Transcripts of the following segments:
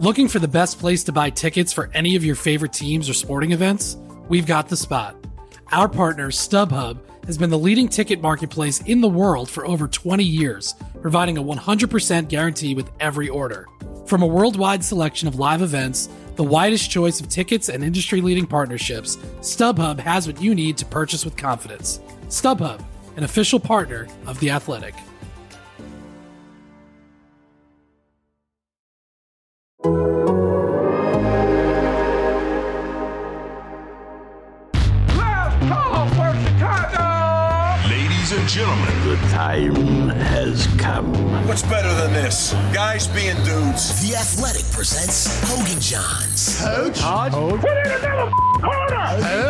Looking for the best place to buy tickets for any of your favorite teams or sporting events? We've got the spot. Our partner, StubHub, has been the leading ticket marketplace in the world for over 20 years, providing a 100% guarantee with every order. From a worldwide selection of live events, the widest choice of tickets and industry-leading partnerships, StubHub has what you need to purchase with confidence. StubHub, an official partner of The Athletic. Ladies and gentlemen, the time has come. What's better than this? Guys being dudes. The Athletic presents Hogan Johns. Coach? Put in another corner!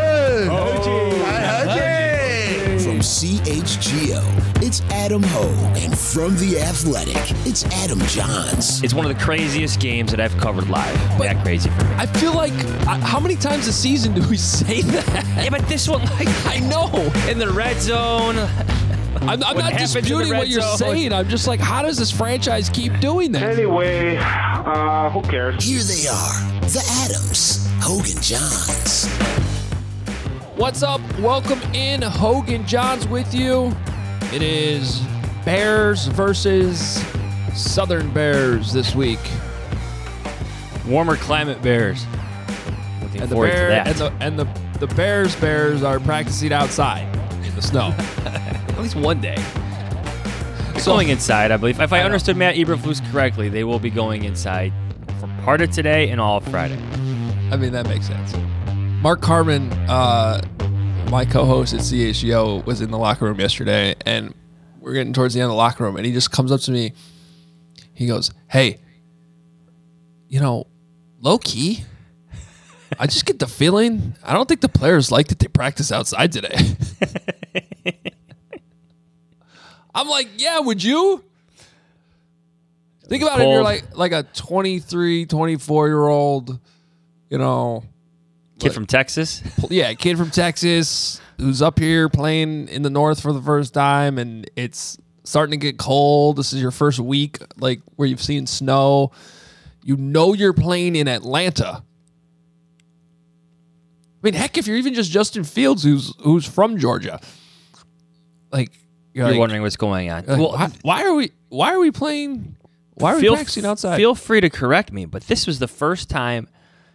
From CHGO, it's Adam Hogue. And from The Athletic, it's Adam Johns. It's one of the craziest games that I've covered live. That crazy for me. I feel like, how many times a season do we say that? Yeah, but this one, like, I know. In the red zone. I'm not disputing what you're saying. I'm just like, how does this franchise keep doing that? Anyway, who cares? Here they are, the Adams, Hogan Johns. What's up? Welcome in. Hogan Johns with you. It is Bears versus Southern Bears this week. Warmer climate Bears. Looking forward to that. And the Bears are practicing outside in the snow. At least one day. They're going inside, I believe. If I understood Matt Eberflus correctly, they will be going inside for part of today and all of Friday. I mean, that makes sense. Mark Carman, my co-host at CHGO, was in the locker room yesterday, and we're getting towards the end of the locker room, and he just comes up to me. He goes, "Hey, low key, I just get the feeling I don't think the players like that they practice outside today." I'm like, yeah, would you? Think about it. You're like a 23, 24-year-old, Kid from Texas? Yeah, kid from Texas who's up here playing in the North for the first time, and it's starting to get cold. This is your first week, like, where you've seen snow. You're playing in Atlanta. I mean, heck, if you're even just Justin Fields, who's from Georgia, like, You're wondering what's going on. Like, well, why are we playing? Why are we practicing outside? Feel free to correct me, but this was the first time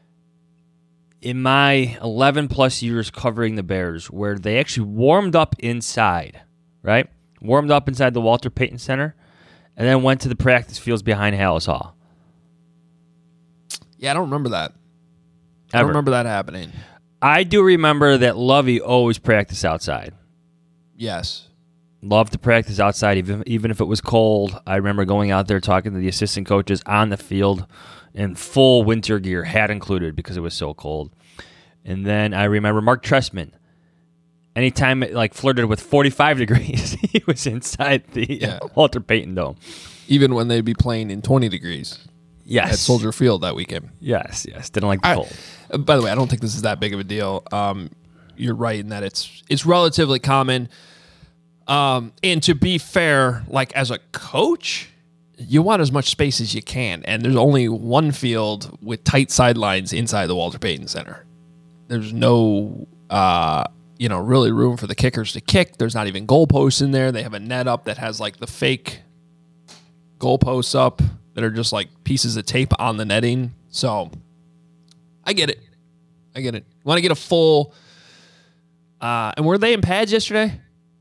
in my 11-plus years covering the Bears where they actually warmed up inside, right? Warmed up inside the Walter Payton Center, and then went to the practice fields behind Hallis Hall. Yeah, I don't remember that. I don't remember that happening. I do remember that Lovey always practiced outside. Yes. Loved to practice outside, even if it was cold. I remember going out there talking to the assistant coaches on the field in full winter gear, hat included, because it was so cold. And then I remember Mark Trestman. Anytime it flirted with 45 degrees, he was inside the Walter Payton Dome. Even when they'd be playing in 20 degrees. Yes. At Soldier Field that weekend. Yes. Didn't like the cold. By the way, I don't think this is that big of a deal. You're right in that it's relatively common. And to be fair, like, as a coach, you want as much space as you can. And there's only one field with tight sidelines inside the Walter Payton Center. There's no, really room for the kickers to kick. There's not even goalposts in there. They have a net up that has the fake goalposts up that are just pieces of tape on the netting. So I get it. Want to get a full, and were they in pads yesterday?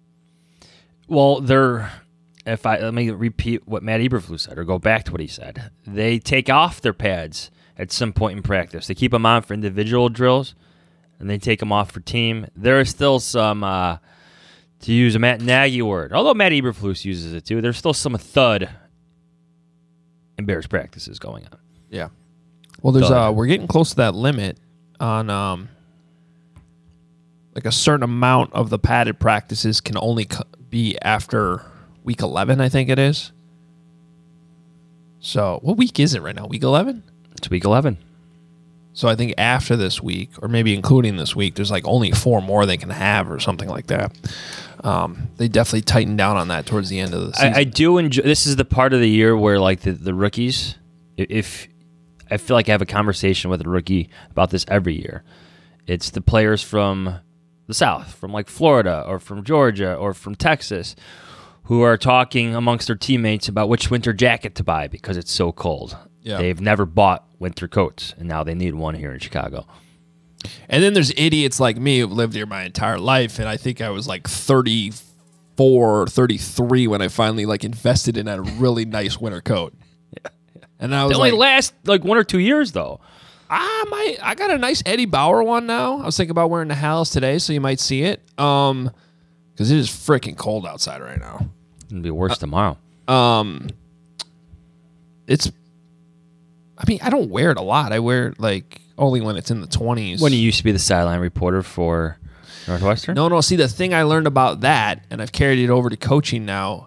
Well, let me repeat what Matt Eberflus said, or go back to what he said. They take off their pads at some point in practice. They keep them on for individual drills, and they take them off for team. There is still some, to use a Matt Nagy word, although Matt Eberflus uses it too, there's still some thud in Bears practices going on. Yeah. Well, there's we're getting close to that limit on a certain amount of the padded practices can only be after week 11, I think it is. So, what week is it right now? Week 11? It's week 11. So I think after this week, or maybe including this week, there's only 4 more they can have or something like that. They definitely tightened down on that towards the end of the season. I do enjoy. This is the part of the year where the rookies, if I feel like I have a conversation with a rookie about this every year. It's the players from the South, from like Florida or from Georgia or from Texas, who are talking amongst their teammates about which winter jacket to buy because it's so cold. Yeah. They've never bought winter coats, and now they need one here in Chicago. And then there's idiots like me who've lived here my entire life, and I think I was like 34 or 33 when I finally like invested in a really nice winter coat. Yeah. And I was They only like, last like 1 or 2 years, though. I got a nice Eddie Bauer one now. I was thinking about wearing the Hallis today, so you might see it. Because it is freaking cold outside right now. It'll be worse tomorrow. It's, I mean, I don't wear it a lot. I wear it like only when it's in the 20s. When you used to be the sideline reporter for Northwestern? No. See, the thing I learned about that, and I've carried it over to coaching now,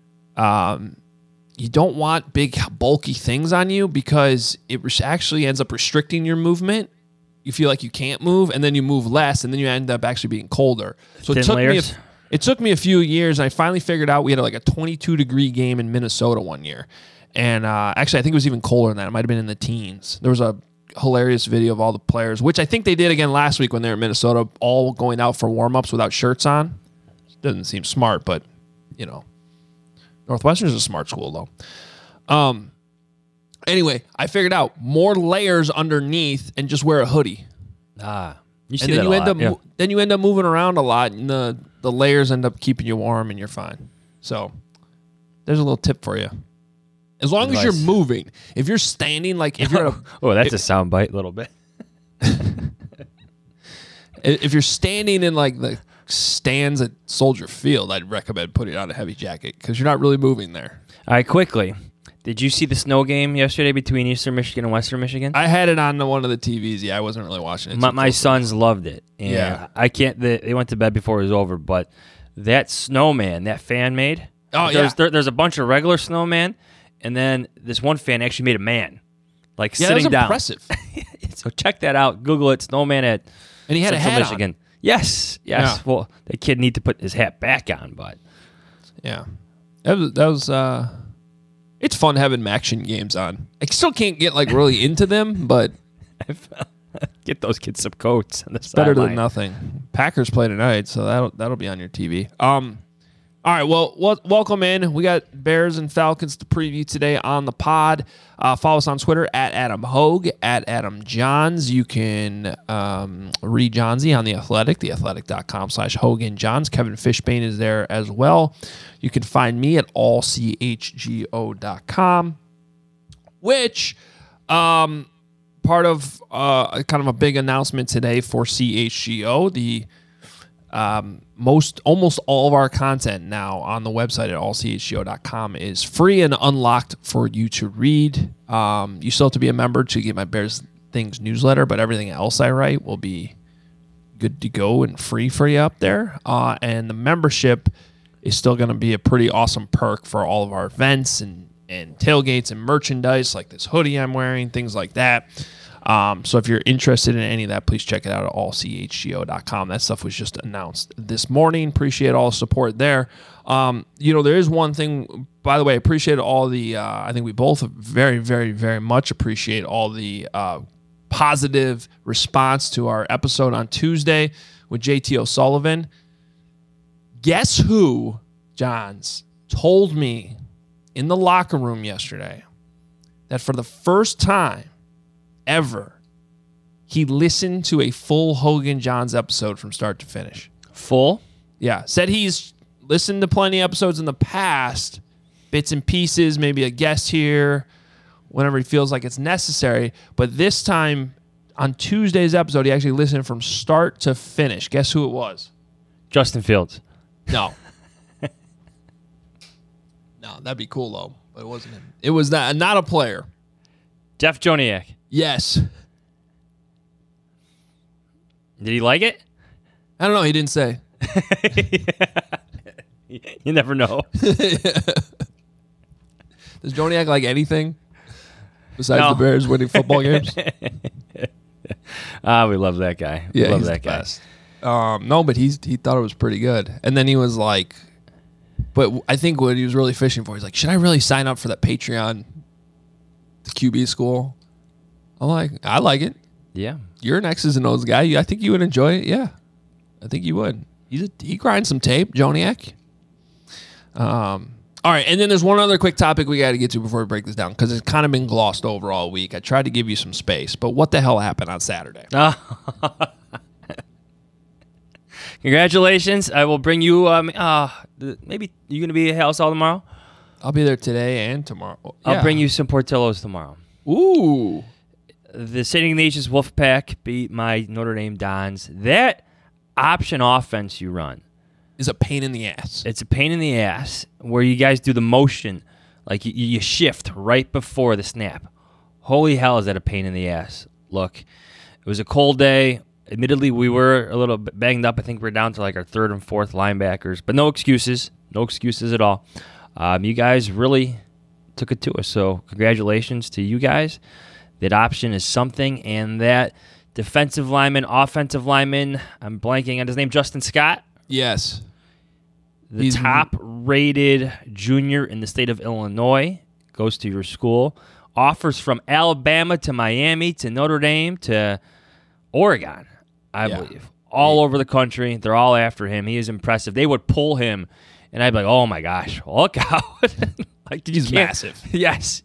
you don't want big, bulky things on you because it actually ends up restricting your movement. You feel like you can't move, and then you move less, and then you end up actually being colder. So Thin layers? It took me a few years, and I finally figured out we had like a 22-degree game in Minnesota one year. And actually, I think it was even colder than that. It might have been in the teens. There was a hilarious video of all the players, which I think they did again last week when they were in Minnesota, all going out for warm-ups without shirts on. Doesn't seem smart, but, you know. Northwestern is a smart school, though. Anyway, I figured out more layers underneath and just wear a hoodie. You see And then that you a end lot, up then you end up moving around a lot, and the layers end up keeping you warm, and you're fine. So there's a little tip for you. As long as you're moving, if you're standing, like if you're that's a soundbite a little bit. if you're standing in like the stands at Soldier Field, I'd recommend putting on a heavy jacket because you're not really moving there. All right, quickly. Did you see the snow game yesterday between Eastern Michigan and Western Michigan? I had it on one of the TVs. Yeah, I wasn't really watching it. My sons loved it. And Yeah. I can't. They went to bed before it was over, but that snowman, that fan made. Oh, there's a bunch of regular snowman, and then this one fan actually made a man, like sitting that was down. impressive. So check that out. Google it. Snowman at And he had Central a hat Michigan. on. Yes. Yeah. Well, the kid need to put his hat back on, but Yeah, that was it's fun having action games on. I still can't get like really into them, but get those kids some coats on the better sideline. than nothing. Packers play tonight, so that'll be on your TV. All right, well, welcome in. We got Bears and Falcons to preview today on the pod. Follow us on Twitter at Adam Hogue, at Adam Johns. You can read Johnsy on The Athletic, theathletic.com/Hogan Johns. Kevin Fishbane is there as well. You can find me at allchgo.com, which part of kind of a big announcement today for CHGO. The almost all of our content now on the website at allchgo.com is free and unlocked for you to read. You still have to be a member to get my Bears Things newsletter, but everything else I write will be good to go and free for you up there. And the membership is still going to be a pretty awesome perk for all of our events and tailgates and merchandise, like this hoodie I'm wearing, things like that. So if you're interested in any of that, please check it out at allchgo.com. That stuff was just announced this morning. Appreciate all the support there. There is one thing, by the way, appreciate all the, I think we both very, very, very much appreciate all the positive response to our episode on Tuesday with JT O'Sullivan. Guess who, Johns, told me in the locker room yesterday that for the first time ever, he listened to a full Hogan Johns episode from start to finish. Full? Yeah. Said he's listened to plenty of episodes in the past, bits and pieces, maybe a guest here, whenever he feels like it's necessary. But this time, on Tuesday's episode, he actually listened from start to finish. Guess who it was? Justin Fields. No. No, that'd be cool, though. But it wasn't him. It was not a player. Jeff Joniak. Yes. Did he like it? I don't know. He didn't say. You never know. Does Joniak like anything besides No. the Bears winning football games? We love that guy. We love he's that the guy. best. No, but he thought it was pretty good. And then he was like, but I think what he was really fishing for, he's like, should I really sign up for that Patreon QB school? I like it. Yeah. You're an X's and O's guy. I think you would enjoy it. Yeah, I think you would. He grinds some tape, Joniak. All right, and then there's one other quick topic we got to get to before we break this down because it's kind of been glossed over all week. I tried to give you some space, but what the hell happened on Saturday? Congratulations. I will bring you, maybe you're going to be at House all tomorrow? I'll be there today and tomorrow. I'll bring you some Portillo's tomorrow. Ooh. The St. Ignatius Wolfpack beat my Notre Dame Dons. That option offense you run is a pain in the ass. It's a pain in the ass where you guys do the motion, like you shift right before the snap. Holy hell, is that a pain in the ass. Look, it was a cold day. Admittedly, we were a little bit banged up. I think we're down to like our third and fourth linebackers, but no excuses. No excuses at all. You guys really took it to us, so congratulations to you guys. That option is something, and that defensive lineman, offensive lineman, I'm blanking on his name, Justin Scott. Yes. The top-rated junior in the state of Illinois, goes to your school. Offers from Alabama to Miami to Notre Dame to Oregon, I believe. All over the country. They're all after him. He is impressive. They would pull him, and I'd be like, oh, my gosh, look out. Like, he's massive. Yes.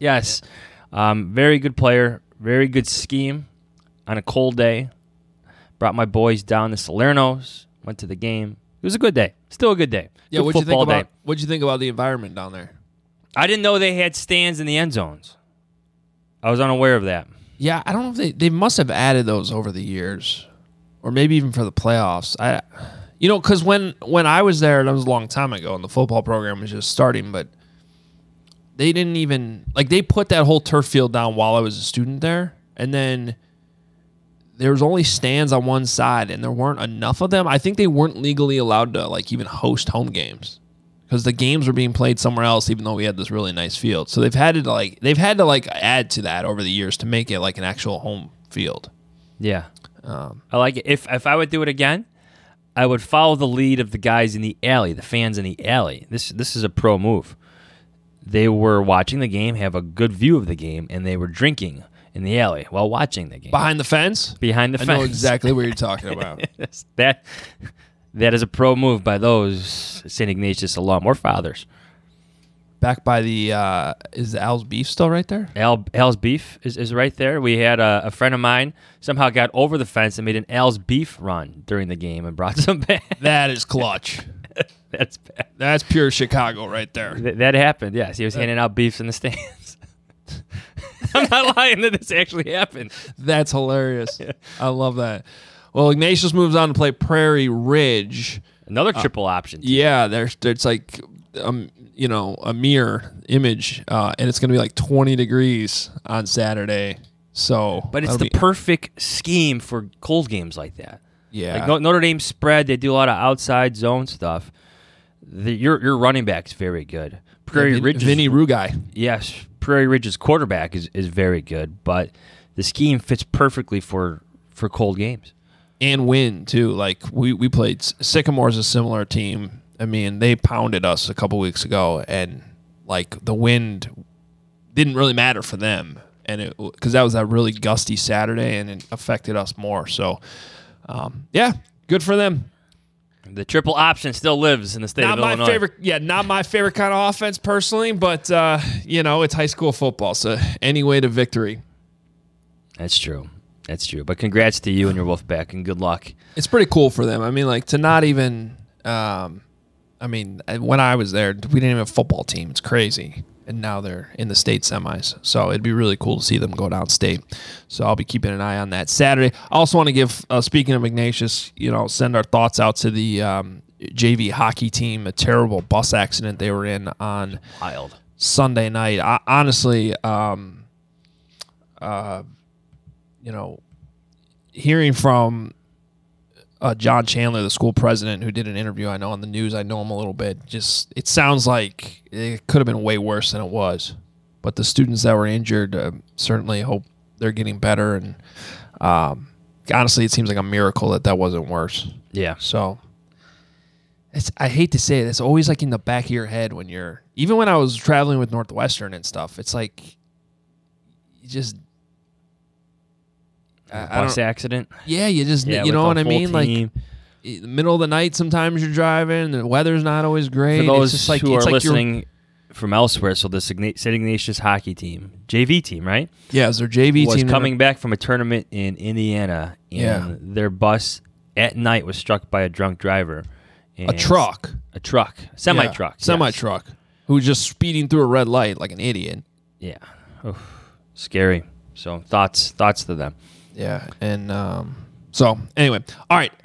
Very good player. Very good scheme on a cold day. Brought my boys down to Salerno's. Went to the game. It was a good day. Still a good day. Yeah, good what'd you think about the environment down there? I didn't know they had stands in the end zones. I was unaware of that. Yeah, I don't know if they must have added those over the years, or maybe even for the playoffs. Because when I was there, and that was a long time ago, and the football program was just starting, but they didn't even they put that whole turf field down while I was a student there, and then there was only stands on one side, and there weren't enough of them. I think they weren't legally allowed to even host home games because the games were being played somewhere else, even though we had this really nice field. So they've had to add to that over the years to make it like an actual home field. Yeah, I like it. If I would do it again, I would follow the lead of the guys in the alley, the fans in the alley. This is a pro move. They were watching the game, have a good view of the game, and they were drinking in the alley while watching the game. Behind the fence? Behind the fence. I know exactly what you're talking about. That is a pro move by those St. Ignatius alum or fathers. Back by the, is Al's Beef still right there? Al's Beef is right there. We had a friend of mine somehow got over the fence and made an Al's Beef run during the game and brought some back. That is clutch. That's bad. That's pure Chicago right there. That happened, yes. He was handing out beefs in the stands. I'm not lying that this actually happened. That's hilarious. I love that. Well, Ignatius moves on to play Prairie Ridge. Another triple option. Yeah, it's like a mirror image, and it's going to be like 20 degrees on Saturday. So, but it's the perfect scheme for cold games like that. Yeah, like Notre Dame spread. They do a lot of outside zone stuff. Your running back's very good. Prairie Ridge, Vinny Rugai. Yes, Prairie Ridge's quarterback is very good, but the scheme fits perfectly for cold games. And win too. Like we played Sycamore's a similar team. I mean, they pounded us a couple weeks ago, and the wind didn't really matter for them, and because that was that really gusty Saturday, and it affected us more. So, good for them. The triple option still lives in the state of Illinois. Not my favorite kind of offense personally, but it's high school football, so any way to victory. That's true. But congrats to you and your Wolfpack, and good luck. It's pretty cool for them. I mean, to not even. When I was there, we didn't even have a football team. It's crazy. And now they're in the state semis. So it'd be really cool to see them go downstate. So I'll be keeping an eye on that Saturday. I also want to give, speaking of Ignatius, send our thoughts out to the JV hockey team. A terrible bus accident they were in on Sunday night. Honestly, hearing from John Chandler, the school president, who did an interview, I know on the news, I know him a little bit. It sounds like it could have been way worse than it was. But the students that were injured certainly hope they're getting better. And honestly, it seems like a miracle that wasn't worse. Yeah. So I hate to say it, it's always in the back of your head even when I was traveling with Northwestern and stuff, it's like Bus accident. Yeah, you just Yeah, you with know the what I full mean. team. Like in the middle of the night, sometimes you're driving. The weather's not always great. For those it's just like, who it's are like listening from elsewhere, so the St. Ignatius hockey team, JV team, right? yeah, it's their JV was team coming back from a tournament in Indiana, and Yeah. their bus at night was struck by a drunk driver. A And truck, semi-truck, yes. semi-truck, who was just speeding through a red light like an idiot. Yeah, Oof. Scary. So thoughts to them. Yeah, and so anyway, all right.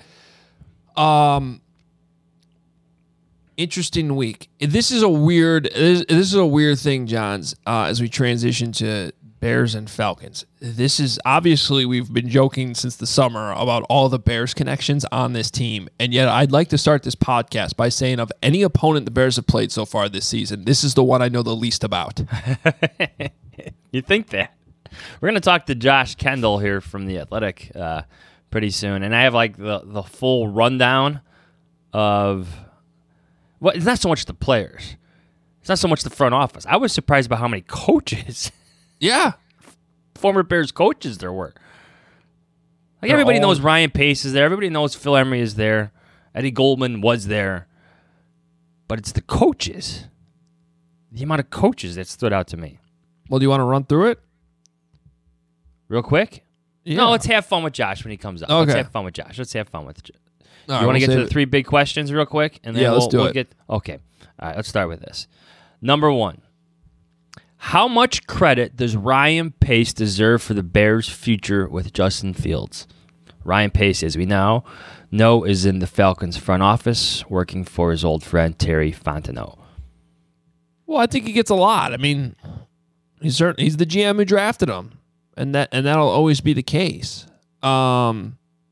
Interesting week. This is a weird thing, Johns. As we transition to Bears and Falcons, this is obviously we've been joking since the summer about all the Bears connections on this team, and yet I'd like to start this podcast by saying of any opponent the Bears have played so far this season, this is the one I know the least about. You think that? We're going to talk to Josh Kendall here from The Athletic pretty soon, and I have like the full rundown of what. It's not so much the players. It's not so much the front office. I was surprised by how many coaches, Yeah, former Bears coaches there were. Like They're everybody all- knows Ryan Pace is there. Everybody knows Phil Emery is there. Eddie Goldman was there. But it's the coaches. The amount of coaches that stood out to me. well, do you want to run through it? Real quick? Yeah. No, let's have fun with Josh when he comes up. Okay. Let's have fun with Josh. Let's have fun with Josh. All right, You want to we'll get to save the it. three big questions real quick? And then Yeah, let's do we'll it. get okay. All right, let's start with this. Number one. How much credit does Ryan Pace deserve for the Bears' future with Justin Fields? Ryan Pace, as we now know, is in the Falcons front office working for his old friend Terry Fontenot. Well, I think he gets a lot. I mean, he's the GM who drafted him, and that'll always be the case. But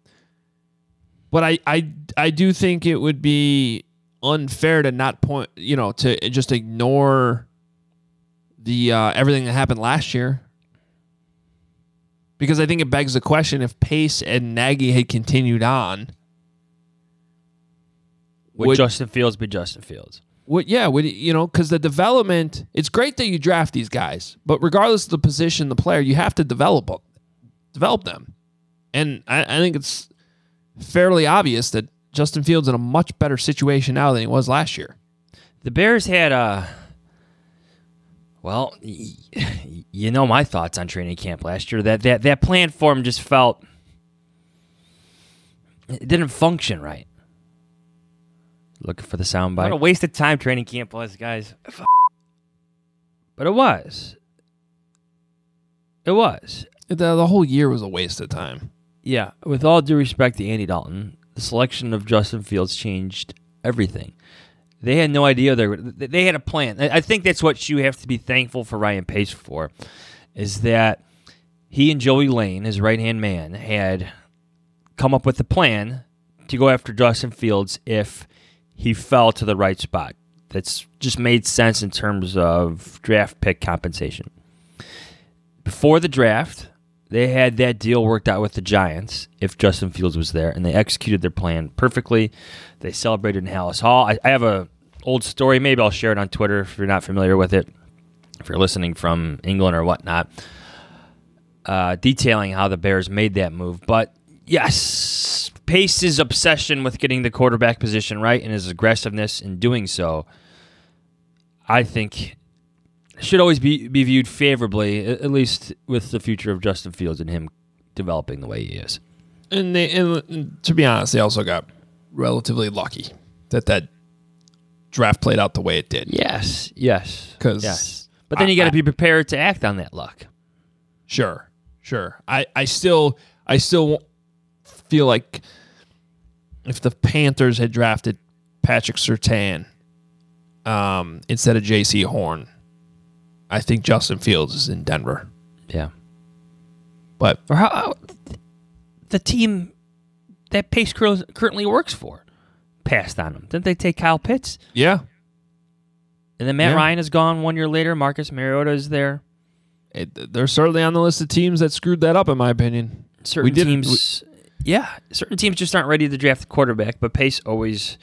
I do think it would be unfair to not point, to just ignore the everything that happened last year, because I think it begs the question: if Pace and Nagy had continued on, Would Justin Fields be Justin Fields? because the development, it's great that you draft these guys, but regardless of the position, the player, you have to develop them. And I think it's fairly obvious that Justin Fields in a much better situation now than he was last year. The Bears had you know my thoughts on training camp last year. That plan for him just felt it didn't function right. Looking for the soundbite. What a waste of time training camp was, guys. But it was. It was. The whole year was a waste of time. Yeah, with all due respect to Andy Dalton, the selection of Justin Fields changed everything. They had no idea they had a plan. I think that's what you have to be thankful for Ryan Pace for, is that he and Joey Lane, his right-hand man, had come up with a plan to go after Justin Fields if he fell to the right spot. That's just made sense in terms of draft pick compensation. Before the draft, they had that deal worked out with the Giants if Justin Fields was there, and they executed their plan perfectly. They celebrated in Hallis Hall. I have a old story. Maybe I'll share it on Twitter if you're not familiar with it, if you're listening from England or whatnot, detailing how the Bears made that move. But yes, Pace's obsession with getting the quarterback position right and his aggressiveness in doing so, I think, should always be viewed favorably, at least with the future of Justin Fields and him developing the way he is. And to be honest, they also got relatively lucky that draft played out the way it did. Yes. Because But then you got to be prepared to act on that luck. Sure. I still feel like if the Panthers had drafted Patrick Surtain instead of J.C. Horn, I think Justin Fields is in Denver. Yeah. But Or how the team that Pace currently works for passed on him. Didn't they take Kyle Pitts? yeah, And then Matt Yeah. Ryan is gone 1 year later. Marcus Mariota is there. they're certainly on the list of teams that screwed that up, in my opinion. Certain teams just aren't ready to draft a quarterback, but Pace always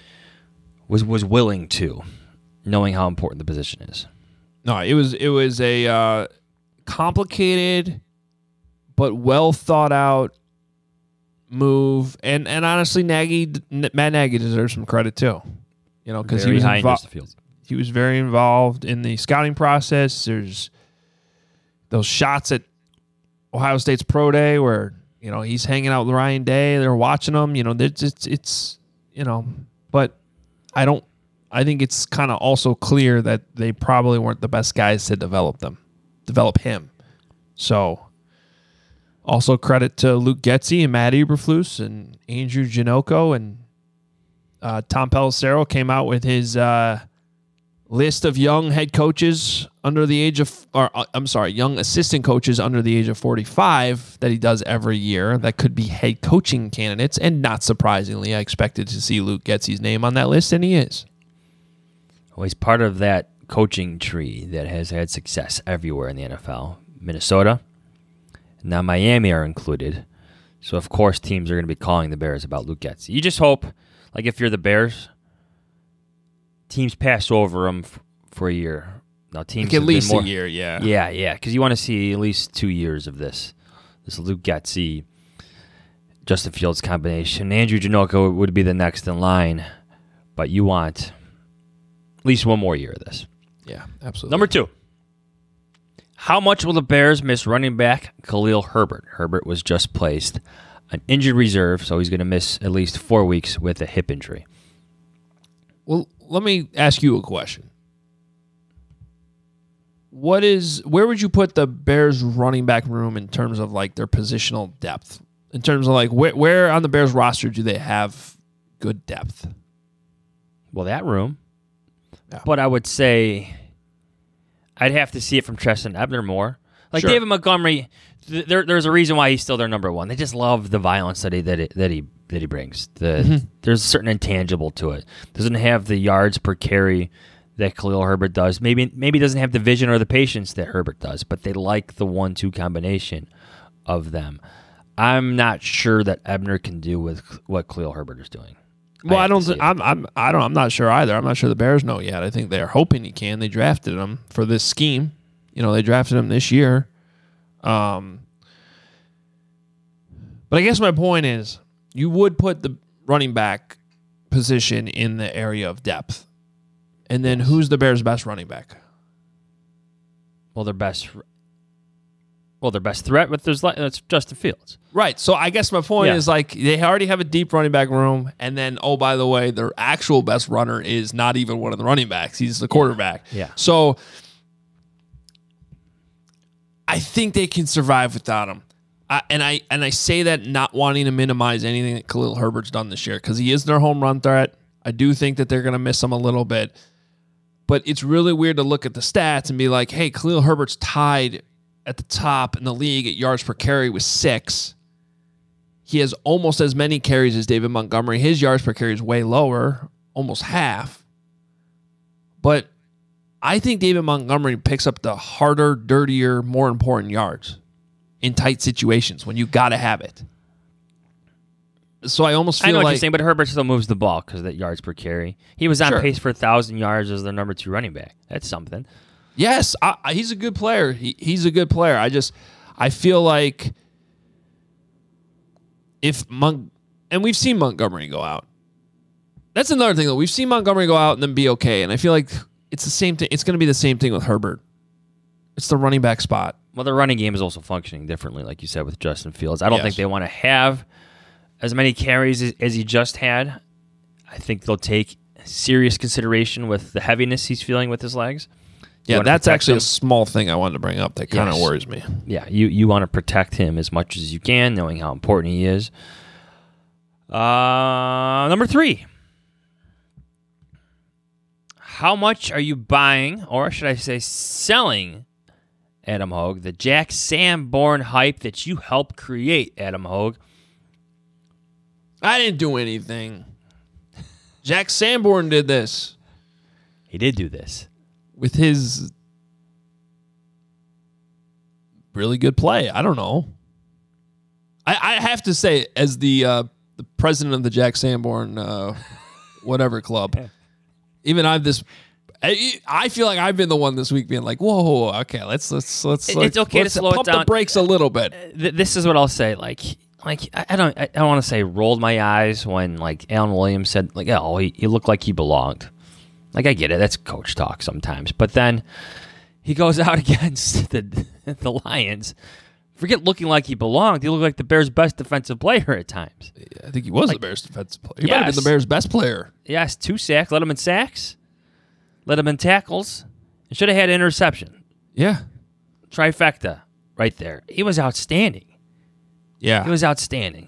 was willing to, knowing how important the position is. No, it was a complicated but well thought out move. And honestly, Matt Nagy deserves some credit too. You know, because he was very involved in the scouting process. There's those shots at Ohio State's Pro Day where, you know, he's hanging out with Ryan Day. They're watching him. You know, it's you know, but I think it's kind of also clear that they probably weren't the best guys to develop him. So also credit to Luke Getsy and Matt Eberflus and Andrew Janocko, and Tom Pelissero came out with his list of young head coaches under the age of, young assistant coaches under the age of 45 that he does every year that could be head coaching candidates. And not surprisingly, I expected to see Luke Getsy's name on that list, and he is. Well, he's part of that coaching tree that has had success everywhere in the NFL. Minnesota, now Miami are included. So, of course, teams are going to be calling the Bears about Luke Getsy. You just hope, like if you're the Bears, teams pass over them for a year. Now, teams like at least a year, yeah. Yeah, because you want to see at least 2 years of this Luke Getsy, Justin Fields combination. Andrew Janocko would be the next in line, but you want at least one more year of this. Yeah, absolutely. Number 2. How much will the Bears miss running back Khalil Herbert? Herbert was just placed on injured reserve, so he's going to miss at least 4 weeks with a hip injury. Well, let me ask you a question. Where would you put the Bears running back room in terms of like their positional depth? In terms of like where on the Bears roster do they have good depth? Well, that room. Yeah. But I would say I'd have to see it from Treston Ebner more. Like sure. David Montgomery, there's a reason why he's still their number one. They just love the violence that he brings. There's a certain intangible to it. Doesn't have the yards per carry that Khalil Herbert does. Maybe doesn't have the vision or the patience that Herbert does, but they like the 1-2 combination of them. I'm not sure that Ebner can do with what Khalil Herbert is doing. Well, I'm not sure either. I'm not sure the Bears know yet. I think they're hoping he can. They drafted him for this scheme. You know, they drafted him this year. But I guess my point is, you would put the running back position in the area of depth. And then who's the Bears' best running back? Well, their best threat with that's Justin Fields. Right. So I guess my point is like they already have a deep running back room, and then by the way, their actual best runner is not even one of the running backs. He's the quarterback. Yeah. So I think they can survive without him. And I say that not wanting to minimize anything that Khalil Herbert's done this year, because he is their home run threat. I do think that they're going to miss him a little bit. But it's really weird to look at the stats and be like, hey, Khalil Herbert's tied at the top in the league at yards per carry with 6. He has almost as many carries as David Montgomery. His yards per carry is way lower, almost half. But I think David Montgomery picks up the harder, dirtier, more important yards in tight situations when you got to have it. So I almost feel I know what like you're saying, but Herbert still moves the ball because of that yards per carry. He was on pace for 1,000 yards as their number 2 running back. That's something. Yes, he's a good player. He's a good player. I feel like and we've seen Montgomery go out. That's another thing, though. We've seen Montgomery go out and then be okay, and I feel like it's the same thing. It's going to be the same thing with Herbert. It's the running back spot. Well, the running game is also functioning differently, like you said, with Justin Fields. I don't think they want to have as many carries as he just had. I think they'll take serious consideration with the heaviness he's feeling with his legs. Yeah, that's actually a small thing I wanted to bring up that kind of worries me. Yeah, you want to protect him as much as you can, knowing how important he is. Number 3. How much are you buying, or should I say selling, Adam Hogue, the Jack Sanborn hype that you helped create, Adam Hogue? I didn't do anything. Jack Sanborn did this. He did do this. With his really good play. I don't know. I have to say, as the president of the Jack Sanborn whatever club, even I have this I feel like I've been the one this week being like, whoa, okay, let's It's okay to slow it pump down. the brakes a little bit. This is what I'll say. Like I don't want to say rolled my eyes when like Alan Williams said like, oh, he looked like he belonged. Like I get it, that's coach talk sometimes. But then he goes out against the Lions. Forget looking like he belonged. He looked like the Bears' best defensive player at times. I think he was the Bears' defensive player. He might have been the Bears' best player. Yes, 2 sacks. Led him in sacks. Led him in tackles. And should have had an interception. Yeah. Trifecta right there. He was outstanding. Yeah. He was outstanding.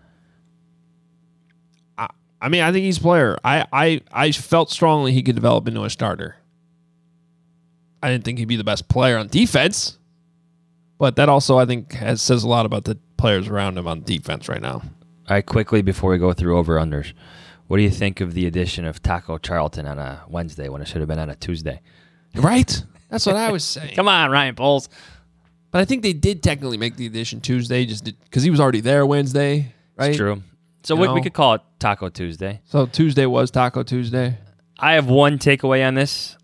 I mean, I think he's a player. I felt strongly he could develop into a starter. I didn't think he'd be the best player on defense. But that also, I think, says a lot about the players around him on defense right now. All right, quickly before we go through over-unders, what do you think of the addition of Taco Charlton on a Wednesday when it should have been on a Tuesday? Right? That's what I was saying. Come on, Ryan Poles. But I think they did technically make the addition Tuesday just because he was already there Wednesday, right? It's true. So we could call it Taco Tuesday. So Tuesday was Taco Tuesday. I have one takeaway on this.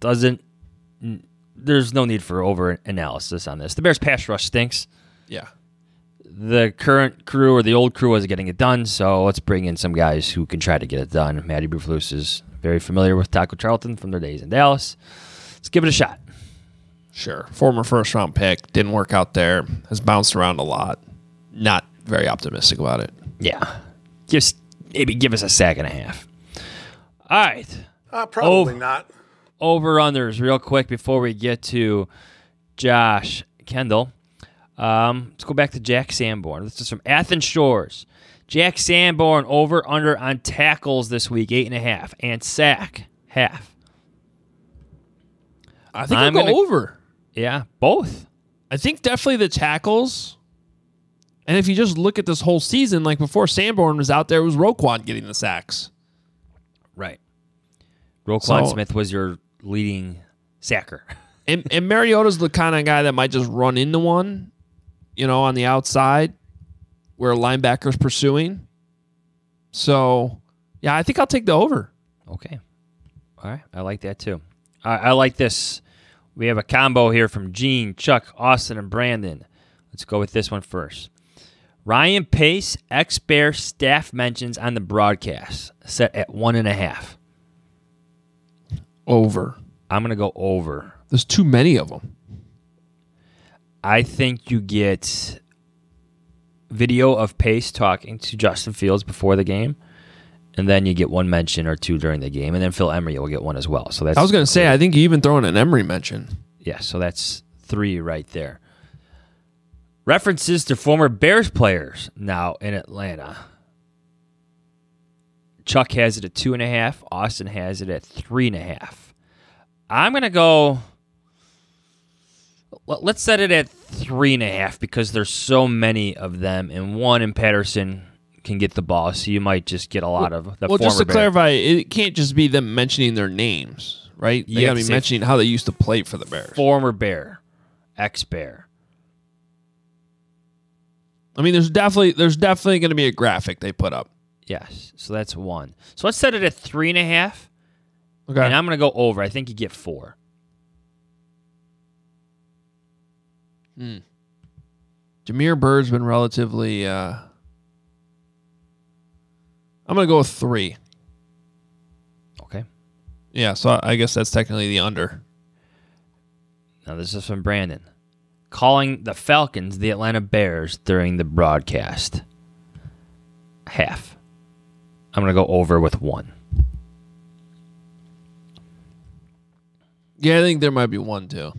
There's no need for over-analysis on this. The Bears' pass rush stinks. Yeah. The current crew or the old crew wasn't getting it done, so let's bring in some guys who can try to get it done. Matty Eberflus is very familiar with Taco Charlton from their days in Dallas. Let's give it a shot. Sure. Former first-round pick. Didn't work out there. Has bounced around a lot. Not very optimistic about it. Yeah. Just maybe give us a sack and a half. All right. Probably not. Over-unders real quick before we get to Josh Kendall. Let's go back to Jack Sanborn. This is from Athens Shores. Jack Sanborn over-under on tackles this week, 8.5, and sack, half. I think I'll go over. Yeah, both. I think definitely the tackles. And if you just look at this whole season, like before Sanborn was out there, it was Roquan getting the sacks. Right. Roquan Smith was your leading sacker. And Mariota's the kind of guy that might just run into one, on the outside where a linebacker's pursuing. So, yeah, I think I'll take the over. Okay. All right. I like that too. I like this. We have a combo here from Gene, Chuck, Austin, and Brandon. Let's go with this one first. Ryan Pace, ex-Bear staff mentions on the broadcast, set at 1.5. Over. I'm going to go over. There's too many of them. I think you get video of Pace talking to Justin Fields before the game, and then you get one mention or two during the game, and then Phil Emery will get one as well. So that's. I was going to say, I think you even throw in an Emery mention. Yeah, so that's 3 right there. References to former Bears players now in Atlanta. Chuck has it at 2.5. Austin has it at 3.5. I'm going to go. Let's set it at 3.5 because there's so many of them, and one in Patterson can get the ball, so you might just get a lot of the former just to Bears. clarify, it can't just be them mentioning their names, right? They got to be mentioning how they used to play for the Bears. Former Bear, ex-Bear. I mean, there's definitely going to be a graphic they put up. Yes, so that's 1. So let's set it at 3.5. Okay. And I'm going to go over. I think you get 4. Jameer Bird's been relatively... I'm going to go with 3. Okay. Yeah, so I guess that's technically the under. Now this is from Brandon. Calling the Falcons the Atlanta Bears during the broadcast. Half. I'm going to go over with 1. Yeah, I think there might be 1 too.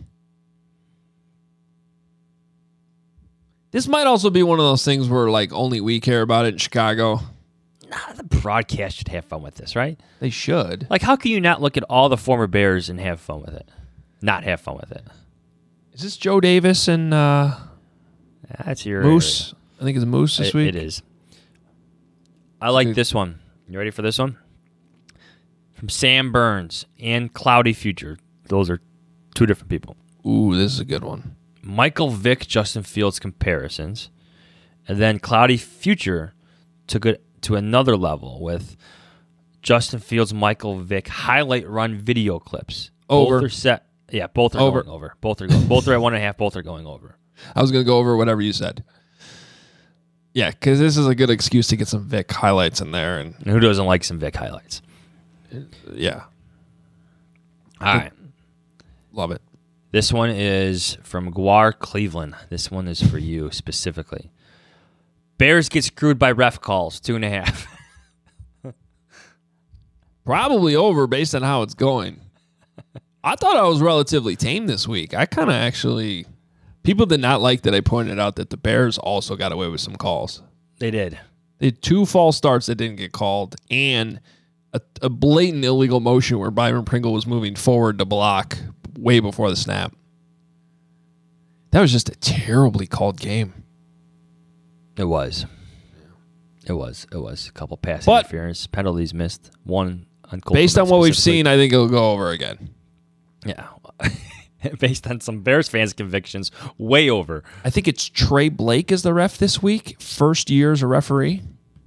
This might also be one of those things where like only we care about it in Chicago. Nah, the broadcast should have fun with this, right? They should. Like, how can you not look at all the former Bears and have fun with it? Not have fun with it. Is this Joe Davis and That's your Moose? I think it's Moose this week. It is. I like this one. You ready for this one? From Sam Burns and Cloudy Future. Those are 2 different people. Ooh, this is a good one. Michael Vick, Justin Fields comparisons. And then Cloudy Future took it to another level with Justin Fields, Michael Vick highlight run video clips. Over. Both are set. Yeah, both are going over. Both are at 1.5. Both are going over. I was going to go over whatever you said. Yeah, because this is a good excuse to get some Vic highlights in there. And who doesn't like some Vic highlights? Yeah. All right. Love it. This one is from Guar Cleveland. This one is for you specifically. Bears get screwed by ref calls, 2.5. Probably over based on how it's going. I thought I was relatively tame this week. I kind of actually... People did not like that I pointed out that the Bears also got away with some calls. They did. They had 2 false starts that didn't get called and a blatant illegal motion where Byron Pringle was moving forward to block way before the snap. That was just a terribly called game. It was. A couple pass interference, penalties missed. One uncool. Based on what we've seen, I think it'll go over again. Yeah. Based on some Bears fans' convictions, way over. I think it's Trey Blake is the ref this week. First year as a referee.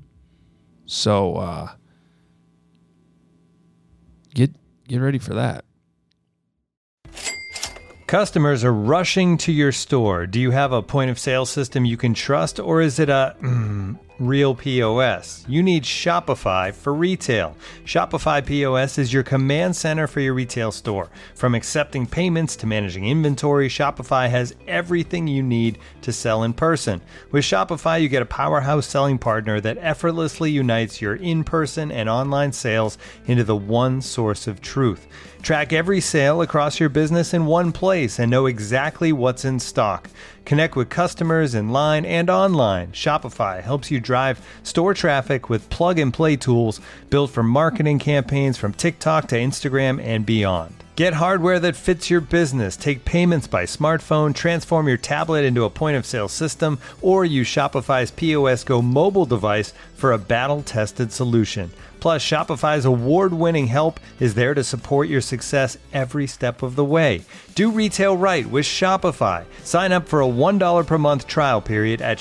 So get ready for that. Customers are rushing to your store. Do you have a point of sale system you can trust, or is it a real POS? You need Shopify for retail. Shopify POS is your command center for your retail store. From accepting payments to managing inventory, Shopify has everything you need to sell in person. With Shopify, you get a powerhouse selling partner that effortlessly unites your in-person and online sales into the one source of truth. Track every sale across your business in one place and know exactly what's in stock. Connect with customers in line and online. Shopify helps you drive store traffic with plug-and-play tools built for marketing campaigns from TikTok to Instagram and beyond. Get hardware that fits your business. Take payments by smartphone, transform your tablet into a point-of-sale system, or use Shopify's POS Go mobile device for a battle-tested solution. Plus, Shopify's award-winning help is there to support your success every step of the way. Do retail right with Shopify. Sign up for a $1 per month trial period at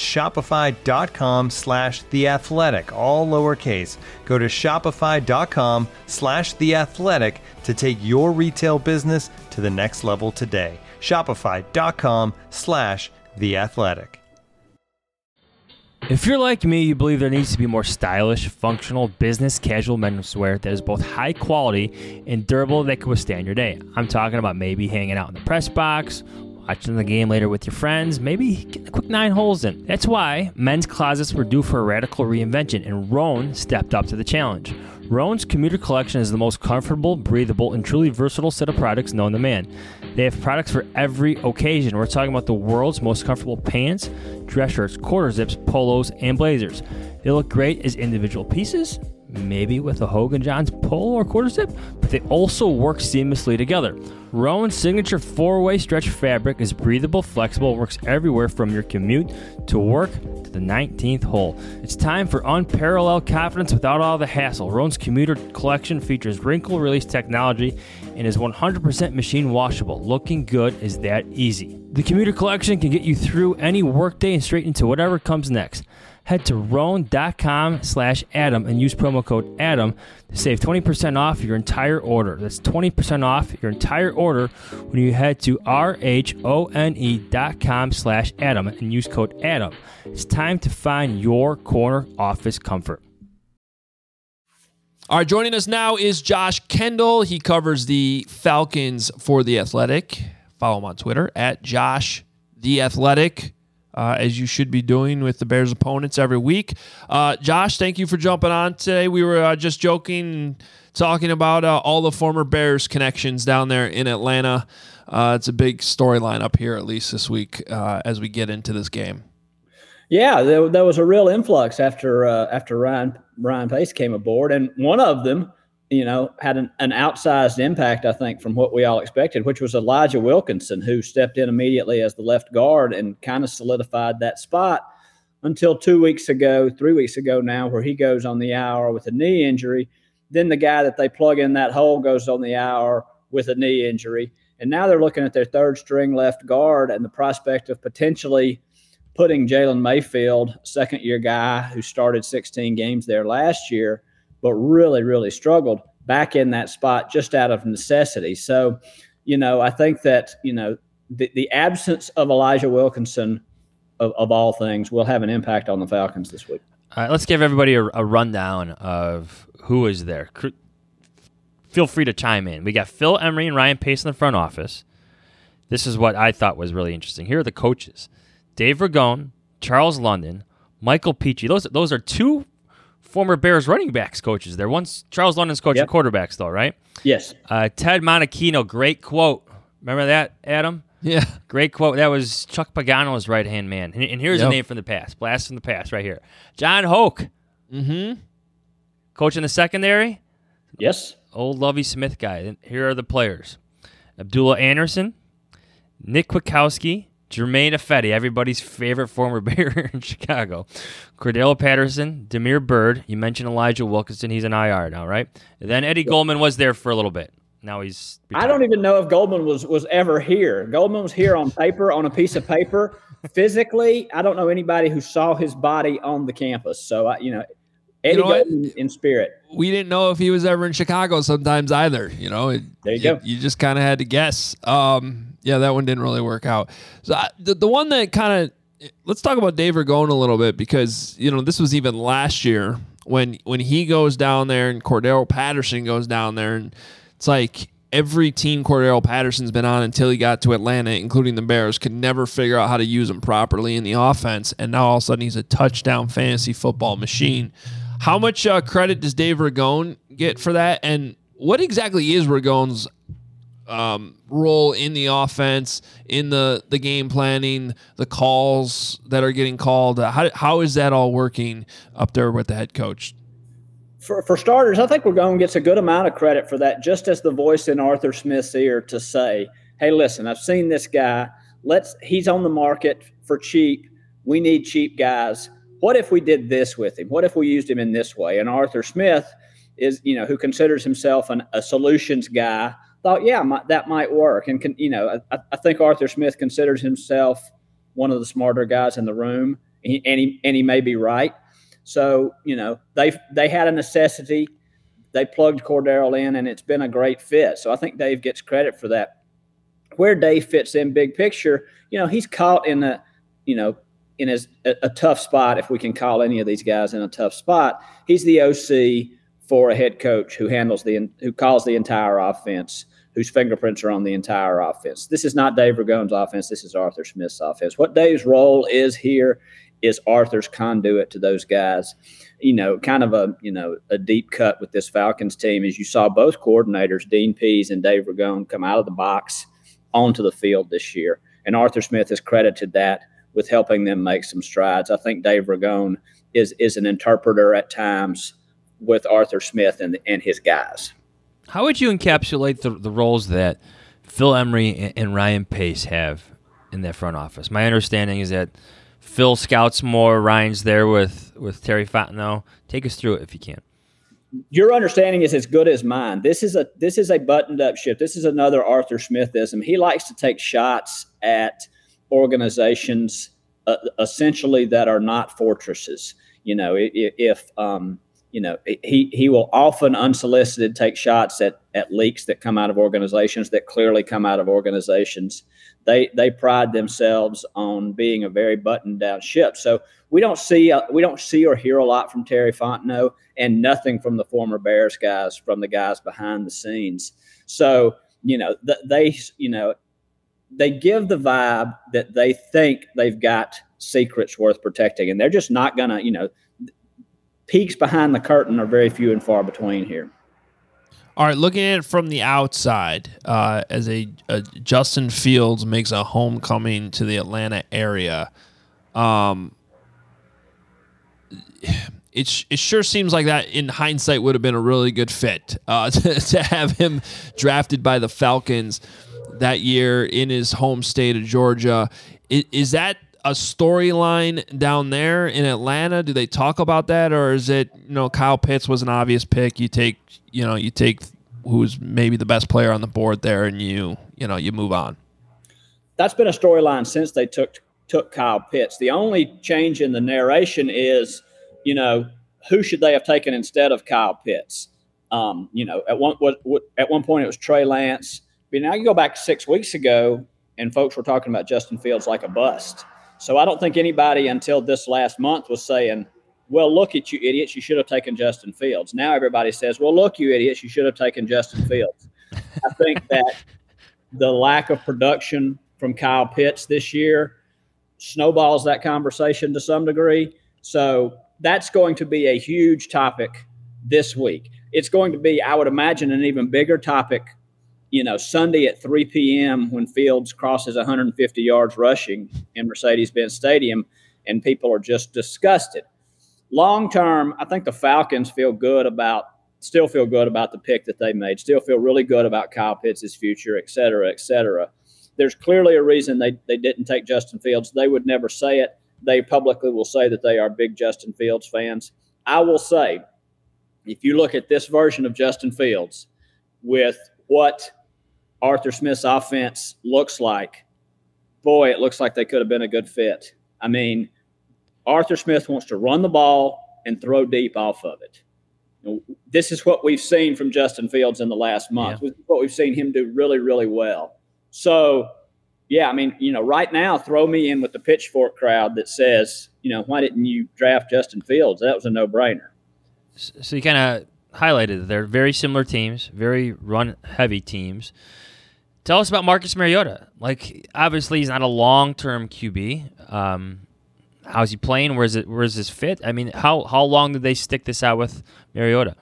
shopify.com/theathletic, all lowercase. Go to shopify.com/theathletic to take your retail business to the next level today. Shopify.com/theathletic. If you're like me, you believe there needs to be more stylish, functional, business casual menswear that is both high quality and durable that can withstand your day. I'm talking about maybe hanging out in the press box, watching the game later with your friends, maybe getting a quick 9 holes in. That's why men's closets were due for a radical reinvention, and Rhone stepped up to the challenge. Rhone's Commuter Collection is the most comfortable, breathable, and truly versatile set of products known to man. They have products for every occasion. We're talking about the world's most comfortable pants, dress shirts, quarter zips, polos, and blazers. They look great as individual pieces, maybe with a Hogan Johns polo or quarter zip, but they also work seamlessly together. Rhone's signature 4-way stretch fabric is breathable, flexible, works everywhere from your commute to work to the 19th hole. It's time for unparalleled confidence without all the hassle. Rhone's Commuter Collection features wrinkle release technology and is 100% machine washable. Looking good is that easy. The Commuter Collection can get you through any workday and straight into whatever comes next. Head to Rhone.com/Adam and use promo code Adam to save 20% off your entire order. That's 20% off your entire order when you head to RHONE.com/Adam and use code Adam. It's time to find your corner office comfort. All right, joining us now is Josh Kendall. He covers the Falcons for The Athletic. Follow him on Twitter at JoshTheAthletic. As you should be doing with the Bears' opponents every week. Josh, thank you for jumping on today. We were just joking and talking about all the former Bears connections down there in Atlanta. It's a big storyline up here, at least this week, as we get into this game. Yeah, there was a real influx after Ryan Pace came aboard, and one of them, had an outsized impact, I think, from what we all expected, which was Elijah Wilkinson, who stepped in immediately as the left guard and kind of solidified that spot until 3 weeks ago now, where he goes on the IR with a knee injury. Then the guy that they plug in that hole goes on the IR with a knee injury. And now they're looking at their third string left guard and the prospect of potentially putting Jalen Mayfield, second-year guy who started 16 games there last year, but really, really struggled back in that spot just out of necessity. So, I think that, the absence of Elijah Wilkinson of all things will have an impact on the Falcons this week. All right, let's give everybody a rundown of who is there. Feel free to chime in. We got Phil Emery and Ryan Pace in the front office. This is what I thought was really interesting. Here are the coaches: Dave Ragone, Charles London, Michael Peachy. Those are two former Bears running backs coaches there. One's Charles London's coaching quarterbacks, though, right? Yes. Ted Monachino, great quote. Remember that, Adam? Yeah. Great quote. That was Chuck Pagano's right-hand man. And here's a name from the past. Blast from the past right here. John Hoke. Mm-hmm. Coach in the secondary? Yes. Old Lovie Smith guy. And here are the players: Abdullah Anderson, Nick Kwiatkowski, Jermaine Ifedi, everybody's favorite former Bear in Chicago, Cordell Patterson, Demir Bird. You mentioned Elijah Wilkinson. He's an IR now, right? And then Eddie Goldman was there for a little bit. Now he's retired. I don't even know if Goldman was ever here. Goldman was here on paper, on a piece of paper. Physically, I don't know anybody who saw his body on the campus. So, Eddie Goldman in spirit. We didn't know if he was ever in Chicago sometimes either. There you go. You just kind of had to guess. Yeah, that one didn't really work out. So the one that kind of, let's talk about Dave Ragone a little bit, because, this was even last year when he goes down there and Cordell Patterson goes down there, and it's like every team Cordell Patterson's been on until he got to Atlanta, including the Bears, could never figure out how to use him properly in the offense, and now all of a sudden he's a touchdown fantasy football machine. How much credit does Dave Ragone get for that, and what exactly is Ragone's role in the offense, in the game planning, the calls that are getting called? How is that all working up there with the head coach? For starters, I think Ragone gets a good amount of credit for that, just as the voice in Arthur Smith's ear to say, hey, listen, I've seen this guy. He's on the market for cheap. We need cheap guys. What if we did this with him? What if we used him in this way? And Arthur Smith is, who considers himself a solutions guy, thought, that might work. And, I think Arthur Smith considers himself one of the smarter guys in the room, and he may be right. So, they had a necessity. They plugged Cordell in, and it's been a great fit. So I think Dave gets credit for that. Where Dave fits in big picture, he's caught in a tough spot, if we can call any of these guys in a tough spot. He's the OC for a head coach who calls the entire offense, whose fingerprints are on the entire offense. This is not Dave Ragone's offense. This is Arthur Smith's offense. What Dave's role is here is Arthur's conduit to those guys. Kind of a deep cut with this Falcons team is you saw both coordinators, Dean Pease and Dave Ragone, come out of the box onto the field this year. And Arthur Smith has credited that with helping them make some strides. I think Dave Ragone is an interpreter at times with Arthur Smith and his guys. How would you encapsulate the roles that Phil Emery and Ryan Pace have in that front office? My understanding is that Phil scouts more, Ryan's there with Terry Fontenot. Take us through it if you can. Your understanding is as good as mine. This is a buttoned-up ship. This is another Arthur Smithism. He likes to take shots at organizations essentially that are not fortresses. He will often unsolicited take shots at leaks that come out of organizations that clearly come out of organizations. They pride themselves on being a very buttoned down ship. So we don't see or hear a lot from Terry Fontenot, and nothing from the former Bears guys, from the guys behind the scenes. So they give the vibe that they think they've got secrets worth protecting, and they're just not gonna. Peeks behind the curtain are very few and far between here. All right, looking at it from the outside, as a Justin Fields makes a homecoming to the Atlanta area, it sure seems like that in hindsight would have been a really good fit to have him drafted by the Falcons that year in his home state of Georgia. Is that a storyline down there in Atlanta? Do they talk about that, or is it, Kyle Pitts was an obvious pick? You take who's maybe the best player on the board there, and you move on. That's been a storyline since they took Kyle Pitts. The only change in the narration is, who should they have taken instead of Kyle Pitts? At one point it was Trey Lance. But now you go back 6 weeks ago, and folks were talking about Justin Fields like a bust. So I don't think anybody until this last month was saying, well, look at you idiots, you should have taken Justin Fields. Now everybody says, well, look, you idiots, you should have taken Justin Fields. I think that the lack of production from Kyle Pitts this year snowballs that conversation to some degree. So that's going to be a huge topic this week. It's going to be, I would imagine, an even bigger topic, Sunday at 3 p.m. when Fields crosses 150 yards rushing in Mercedes-Benz Stadium, and people are just disgusted. Long term, I think the Falcons still feel good about the pick that they made, still feel really good about Kyle Pitts' future, et cetera, et cetera. There's clearly a reason they didn't take Justin Fields. They would never say it. They publicly will say that they are big Justin Fields fans. I will say, if you look at this version of Justin Fields with what Arthur Smith's offense looks like, boy, it looks like they could have been a good fit. I mean, Arthur Smith wants to run the ball and throw deep off of it. This is what we've seen from Justin Fields in the last month. Yeah. This is what we've seen him do really, really well. So, yeah, I mean, right now, throw me in with the pitchfork crowd that says, why didn't you draft Justin Fields? That was a no-brainer. So you kind of highlighted that they're very similar teams, very run-heavy teams. Tell us about Marcus Mariota. Obviously, he's not a long-term QB. How's he playing? Where's his fit? I mean, how long did they stick this out with Mariota?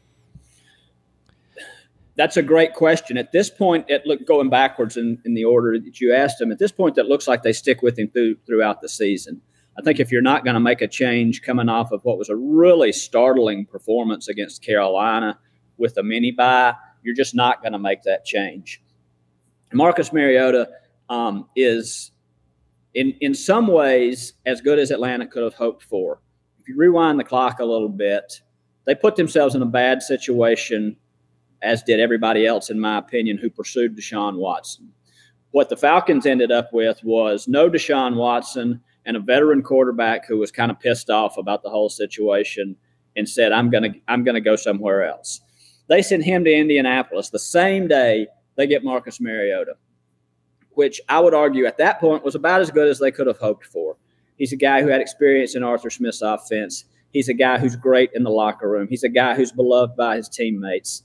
That's a great question. At this point, going backwards in the order that you asked him, at this point, that looks like they stick with him throughout the season. I think if you're not going to make a change coming off of what was a really startling performance against Carolina with a mini bye, you're just not going to make that change. Marcus Mariota is, in some ways, as good as Atlanta could have hoped for. If you rewind the clock a little bit, they put themselves in a bad situation, as did everybody else, in my opinion, who pursued Deshaun Watson. What the Falcons ended up with was no Deshaun Watson and a veteran quarterback who was kind of pissed off about the whole situation and said, I'm gonna go somewhere else. They sent him to Indianapolis the same day they get Marcus Mariota, which I would argue at that point was about as good as they could have hoped for. He's a guy who had experience in Arthur Smith's offense. He's a guy who's great in the locker room. He's a guy who's beloved by his teammates.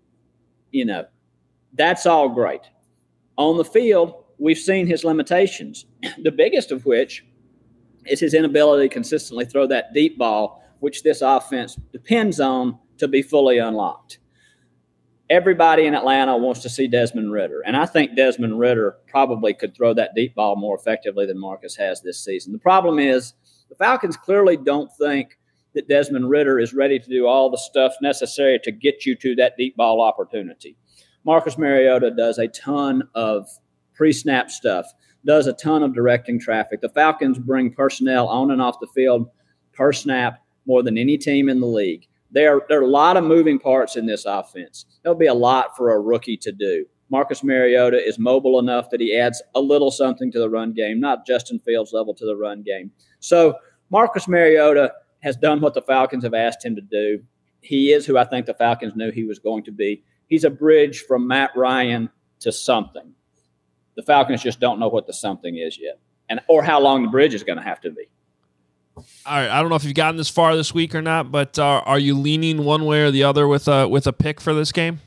That's all great. On the field, we've seen his limitations, the biggest of which is his inability to consistently throw that deep ball, which this offense depends on to be fully unlocked. Everybody in Atlanta wants to see Desmond Ridder, and I think Desmond Ridder probably could throw that deep ball more effectively than Marcus has this season. The problem is the Falcons clearly don't think that Desmond Ridder is ready to do all the stuff necessary to get you to that deep ball opportunity. Marcus Mariota does a ton of pre-snap stuff, does a ton of directing traffic. The Falcons bring personnel on and off the field per snap more than any team in the league. There are a lot of moving parts in this offense. There'll be a lot for a rookie to do. Marcus Mariota is mobile enough that he adds a little something to the run game, not Justin Fields level to the run game. So Marcus Mariota has done what the Falcons have asked him to do. He is who I think the Falcons knew he was going to be. He's a bridge from Matt Ryan to something. The Falcons just don't know what the something is yet, or how long the bridge is going to have to be. All right, I don't know if you've gotten this far this week or not, but are you leaning one way or the other with a pick for this game?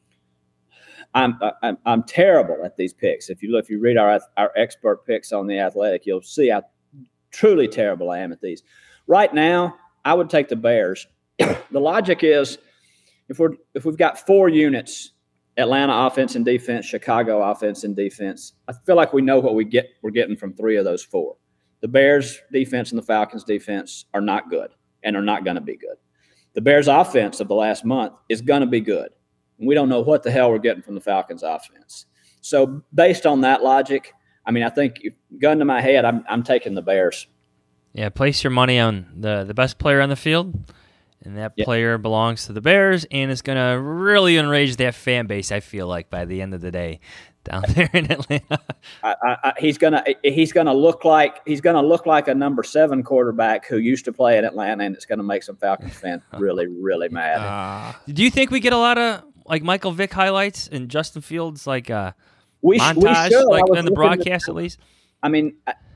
I'm terrible at these picks. If you read our expert picks on The Athletic, you'll see how truly terrible I am at these. Right now, I would take the Bears. The logic is if we've got 4 units, Atlanta offense and defense, Chicago offense and defense, I feel like we know what we're getting from 3 of those 4. The Bears defense and the Falcons defense are not good and are not going to be good. The Bears offense of the last month is going to be good. And we don't know what the hell we're getting from the Falcons offense. So based on that logic, I mean, I think, gun to my head, I'm taking the Bears. Yeah, place your money on the best player on the field, and that player belongs to the Bears, and it's going to really enrage that fan base, I feel like, by the end of the day. down there in Atlanta. He's gonna look like a number 7 quarterback who used to play in Atlanta, and it's gonna make some Falcons fans really, really mad. Do you think we get a lot of like Michael Vick highlights and Justin Fields like montage, we should. like in the broadcast at least? I mean,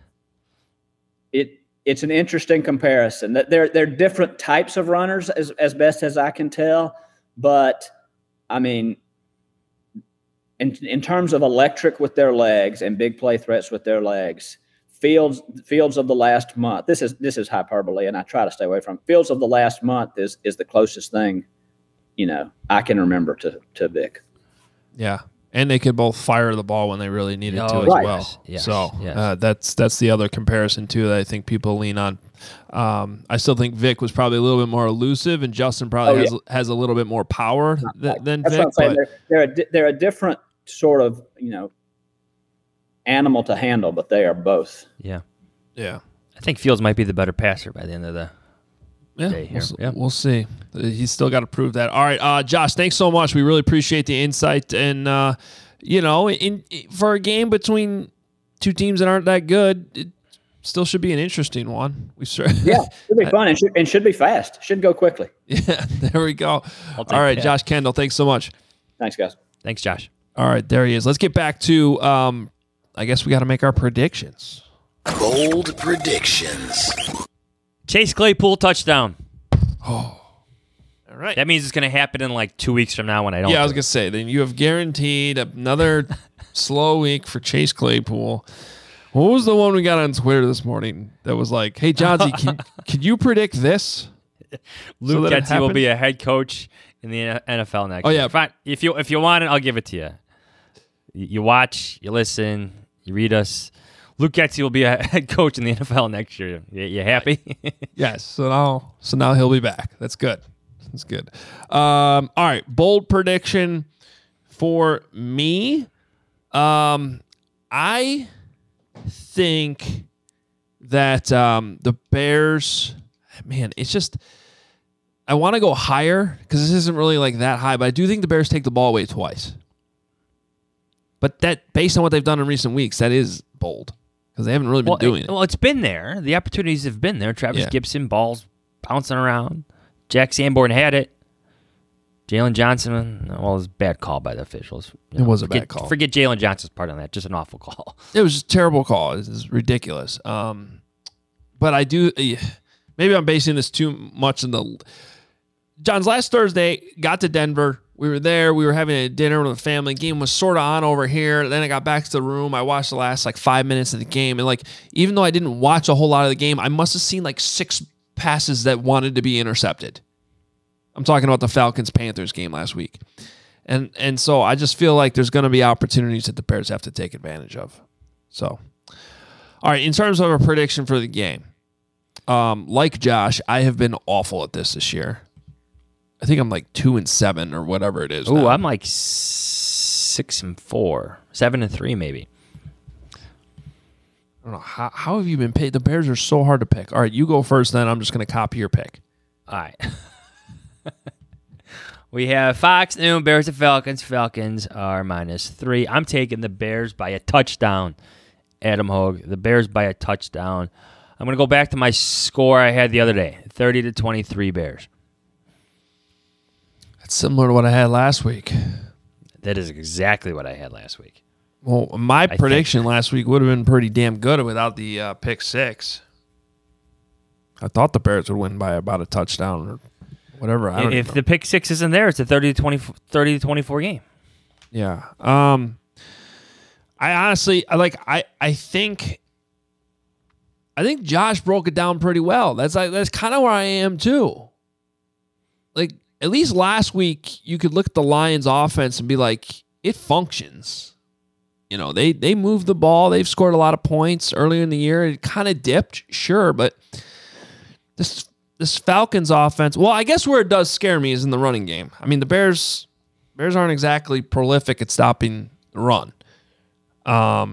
it's an interesting comparison. That they're different types of runners, as best as I can tell. But I mean, in terms of electric with their legs and big play threats with their legs, Fields of the last month. This is hyperbole, and I try to stay away from it. Fields of the last month is the closest thing, I can remember to Vic. Yeah. And they could both fire the ball when they really needed to as right. well. Yes. So Yes. That's the other comparison too that I think people lean on. I still think Vic was probably a little bit more elusive, and Justin probably has a little bit more power than That's Vic. what I'm saying. They're a different sort of animal to handle, but they are both. Yeah. Yeah. I think Fields might be the better passer by the end of the day here. We'll see. He's still got to prove that. All right, Josh, thanks so much. We really appreciate the insight. And, for a game between two teams that aren't that good, it still should be an interesting one. Should be fun and should be fast. Should go quickly. Yeah, there we go. All right, Josh Kendall, thanks so much. Thanks, guys. Thanks, Josh. All right, there he is. Let's get back to, I guess we got to make our predictions. Bold predictions. Chase Claypool touchdown. Oh. All right. That means it's going to happen in like 2 weeks from now when I don't. Yeah, I was going to say, then you have guaranteed another slow week for Chase Claypool. What was the one we got on Twitter this morning that was like, hey, Johnsy, can you predict this? Luke Getsy will be a head coach in the NFL next year. Yeah. Fine. If you want it, I'll give it to you. You watch, you listen, you read us. Luke Getsy will be a head coach in the NFL next year. You happy? Yes. So now he'll be back. That's good. That's good. All right. Bold prediction for me. I think that the Bears, man, it's just, I want to go higher because this isn't really like that high, but I do think the Bears take the ball away twice. But that, based on what they've done in recent weeks, that is bold. Because they haven't really been doing it. Well, it's been there. The opportunities have been there. Travis Gibson, balls bouncing around. Jack Sanborn had it. Jalen Johnson, well, it was a bad call by the officials. It was a bad call. Forget Jalen Johnson's part on that. Just an awful call. It was just a terrible call. It was ridiculous. But I do, maybe I'm basing this too much in the... John's last Thursday, got to Denver. We were there. We were having a dinner with the family. Game was sort of on over here. Then I got back to the room. I watched the last 5 minutes of the game. And even though I didn't watch a whole lot of the game, I must have seen 6 passes that wanted to be intercepted. I'm talking about the Falcons-Panthers game last week. And so I just feel like there's going to be opportunities that the Bears have to take advantage of. So, all right, in terms of a prediction for the game, like Josh, I have been awful at this year. I think I'm 2-7 or whatever it is. Oh, I'm 6-4, 7-3 maybe. I don't know. How have you been paid? The Bears are so hard to pick. All right, you go first, then I'm just going to copy your pick. All right. We have Fox Noon, Bears and Falcons. Falcons are -3. I'm taking the Bears by a touchdown. Adam Hogue, the Bears by a touchdown. I'm going to go back to my score I had the other day, 30-23 Bears. That's similar to what I had last week. That is exactly what I had last week. Well, my prediction last week would have been pretty damn good without the pick 6. I thought the Bears would win by about a touchdown or whatever. If the pick 6 isn't there, it's a 30-24 game. Yeah. I honestly, I think Josh broke it down pretty well. That's kind of where I am too. At least last week, you could look at the Lions' offense and be like, it functions. They moved the ball. They've scored a lot of points earlier in the year. It kind of dipped, sure, but this Falcons offense, well, I guess where it does scare me is in the running game. I mean, the Bears aren't exactly prolific at stopping the run. But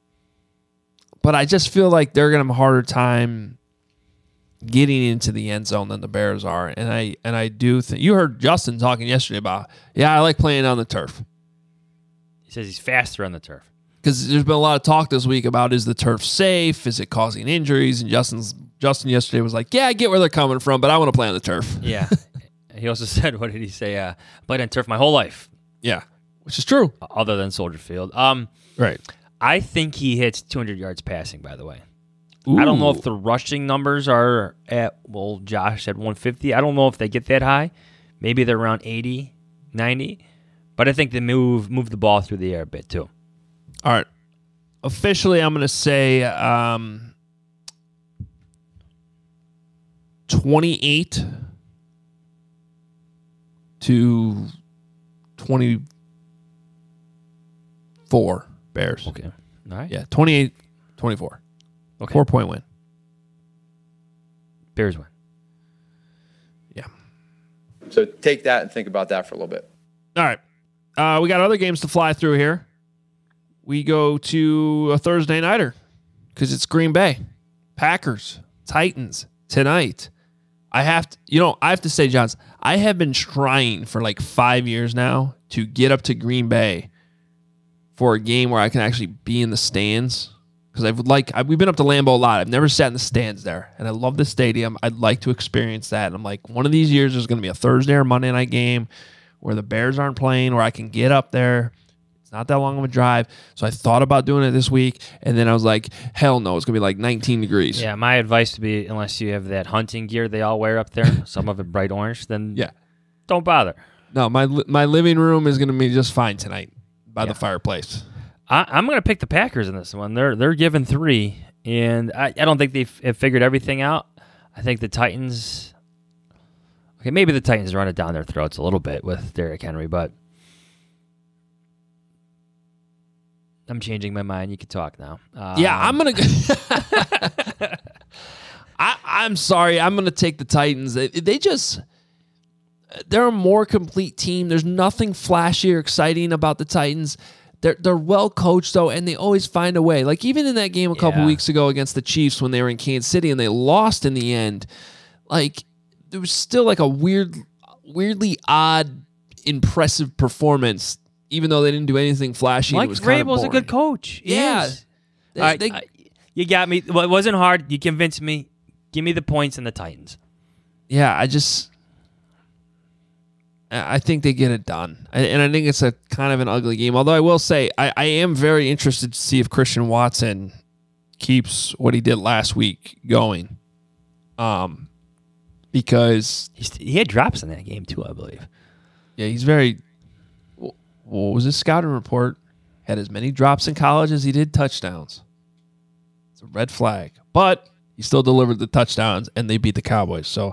I just feel like they're going to have a harder time getting into the end zone than the Bears are. And I do think, you heard Justin talking yesterday about, I like playing on the turf. He says he's faster on the turf. Because there's been a lot of talk this week about, is the turf safe? Is it causing injuries? And Justin yesterday was like, yeah, I get where they're coming from, but I want to play on the turf. Yeah. He also said, what did he say? I played on turf my whole life. Yeah, which is true. Other than Soldier Field. Right. I think he hits 200 yards passing, by the way. Ooh. I don't know if the rushing numbers are at, well, Josh said 150. I don't know if they get that high. Maybe they're around 80, 90. But I think they move the ball through the air a bit, too. All right. Officially, I'm going to say 28 to 24 Bears. Okay. All right. Yeah, 28-24. Okay. 4-point win. Bears win. Yeah. So take that and think about that for a little bit. All right. We got other games to fly through here. We go to a Thursday nighter because it's Green Bay, Packers, Titans tonight. I have to say, Johns, I have been trying for like 5 years now to get up to Green Bay for a game where I can actually be in the stands, because we've been up to Lambeau a lot. I've never sat in the stands there, and I love the stadium. I'd like to experience that. And I'm like, one of these years there's going to be a Thursday or Monday night game where the Bears aren't playing, where I can get up there. It's not that long of a drive. So I thought about doing it this week, and then I was like, hell no, it's going to be like 19 degrees. Yeah, my advice would be, unless you have that hunting gear they all wear up there, some of it bright orange, then don't bother. No, my living room is going to be just fine tonight by the fireplace. I'm going to pick the Packers in this one. They're given 3, and I don't think they've figured everything out. I think the Titans... Okay, maybe the Titans run it down their throats a little bit with Derrick Henry, but I'm changing my mind. You can talk now. I'm going to... I'm sorry. I'm going to take the Titans. They're a more complete team. There's nothing flashy or exciting about the Titans. They're well coached, though, and they always find a way. Like, even in that game a couple weeks ago against the Chiefs when they were in Kansas City and they lost in the end, like, there was still like a weirdly odd, impressive performance, even though they didn't do anything flashy. Mike it was kind of Vrabel's boring. a good coach. Yeah. You got me. Well, it wasn't hard. You convinced me. Give me the points in the Titans. Yeah, I think they get it done. And I think it's a kind of an ugly game. Although I will say, I am very interested to see if Christian Watson keeps what he did last week going. Because he had drops in that game too, I believe. Yeah, he's very... What was his scouting report? Had as many drops in college as he did touchdowns. It's a red flag. But he still delivered the touchdowns, and they beat the Cowboys. So,